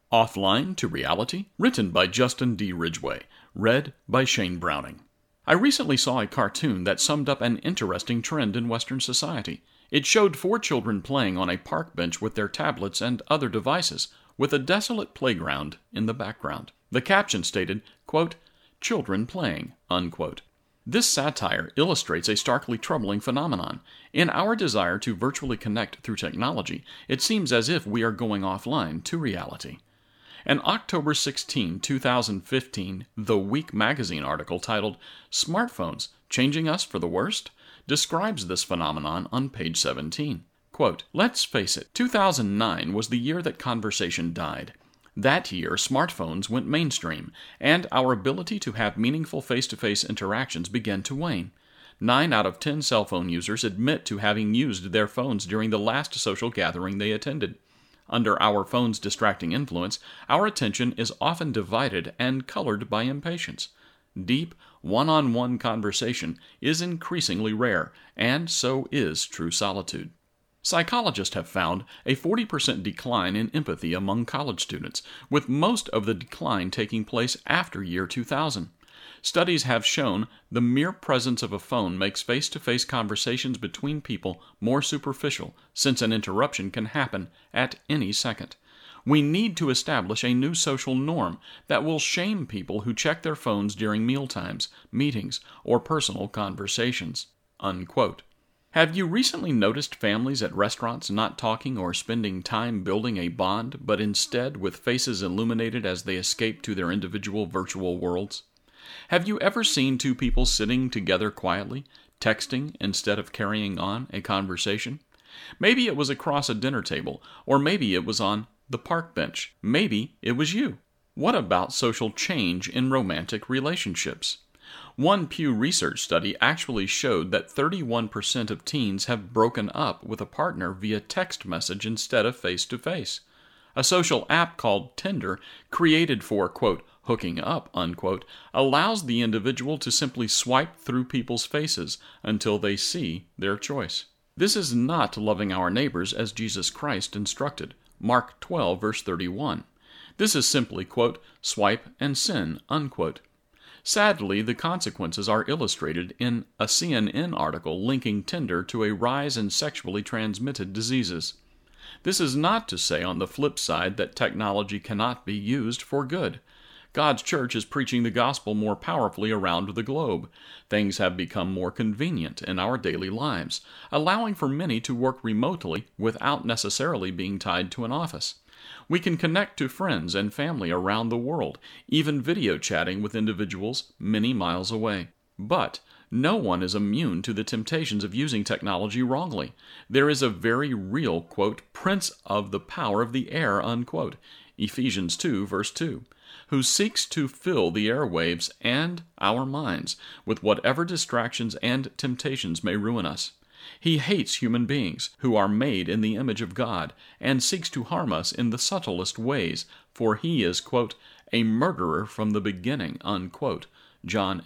Offline to Reality, written by Justin D. Ridgway, read by Shane Browning. I recently saw a cartoon that summed up an interesting trend in Western society. It showed 4 children playing on a park bench with their tablets and other devices, with a desolate playground in the background. The caption stated, quote, "Children playing," unquote. This satire illustrates a starkly troubling phenomenon. In our desire to virtually connect through technology, it seems as if we are going offline to reality. An October 16, 2015, The Week magazine article titled "Smartphones Changing Us for the Worst?" describes this phenomenon on page 17. Quote, "Let's face it, 2009 was the year that conversation died. That year, smartphones went mainstream, and our ability to have meaningful face-to-face interactions began to wane. 9 out of 10 cell phone users admit to having used their phones during the last social gathering they attended. Under our phone's distracting influence, our attention is often divided and colored by impatience. Deep, one-on-one conversation is increasingly rare, and so is true solitude. Psychologists have found a 40% decline in empathy among college students, with most of the decline taking place after year 2000. Studies have shown the mere presence of a phone makes face-to-face conversations between people more superficial, since an interruption can happen at any second. We need to establish a new social norm that will shame people who check their phones during mealtimes, meetings, or personal conversations." Unquote. Have you recently noticed families at restaurants not talking or spending time building a bond, but instead with faces illuminated as they escape to their individual virtual worlds? Have you ever seen 2 people sitting together quietly, texting instead of carrying on a conversation? Maybe it was across a dinner table, or maybe it was on the park bench. Maybe it was you. What about social change in romantic relationships? One Pew Research study actually showed that 31% of teens have broken up with a partner via text message instead of face-to-face. A social app called Tinder, created for, quote, hooking up, unquote, allows the individual to simply swipe through people's faces until they see their choice. This is not loving our neighbors as Jesus Christ instructed, Mark 12, verse 31. This is simply, quote, swipe and sin, unquote. Sadly, the consequences are illustrated in a CNN article linking Tinder to a rise in sexually transmitted diseases. This is not to say on the flip side that technology cannot be used for good. God's church is preaching the gospel more powerfully around the globe. Things have become more convenient in our daily lives, allowing for many to work remotely without necessarily being tied to an office. We can connect to friends and family around the world, even video chatting with individuals many miles away. But no one is immune to the temptations of using technology wrongly. There is a very real, quote, prince of the power of the air, unquote, Ephesians 2, verse 2, who seeks to fill the airwaves and our minds with whatever distractions and temptations may ruin us. He hates human beings who are made in the image of God and seeks to harm us in the subtlest ways, for he is, quote, a murderer from the beginning, unquote, John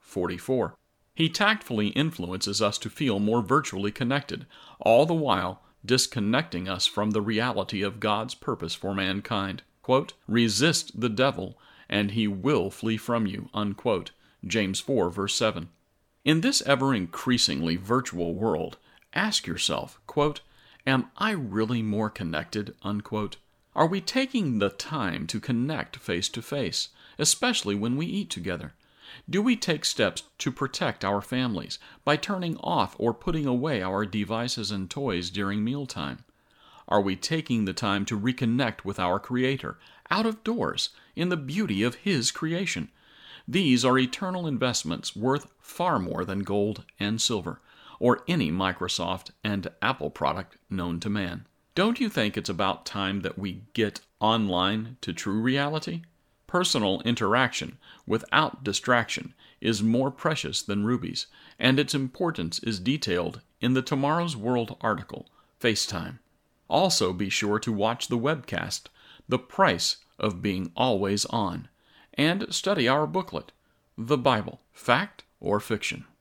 8:44. He tactfully influences us to feel more virtually connected, all the while disconnecting us from the reality of God's purpose for mankind. Quote, resist the devil, and he will flee from you, unquote, James 4, verse 7. In this ever-increasingly virtual world, ask yourself, quote, am I really more connected, unquote? Are we taking the time to connect face-to-face, especially when we eat together? Do we take steps to protect our families by turning off or putting away our devices and toys during mealtime? Are we taking the time to reconnect with our Creator, out of doors, in the beauty of His creation? These are eternal investments worth far more than gold and silver, or any Microsoft and Apple product known to man. Don't you think it's about time that we get online to true reality? Personal interaction without distraction is more precious than rubies, and its importance is detailed in the Tomorrow's World article, FaceTime. Also be sure to watch the webcast, The Price of Being Always On, and study our booklet, The Bible, Fact or Fiction?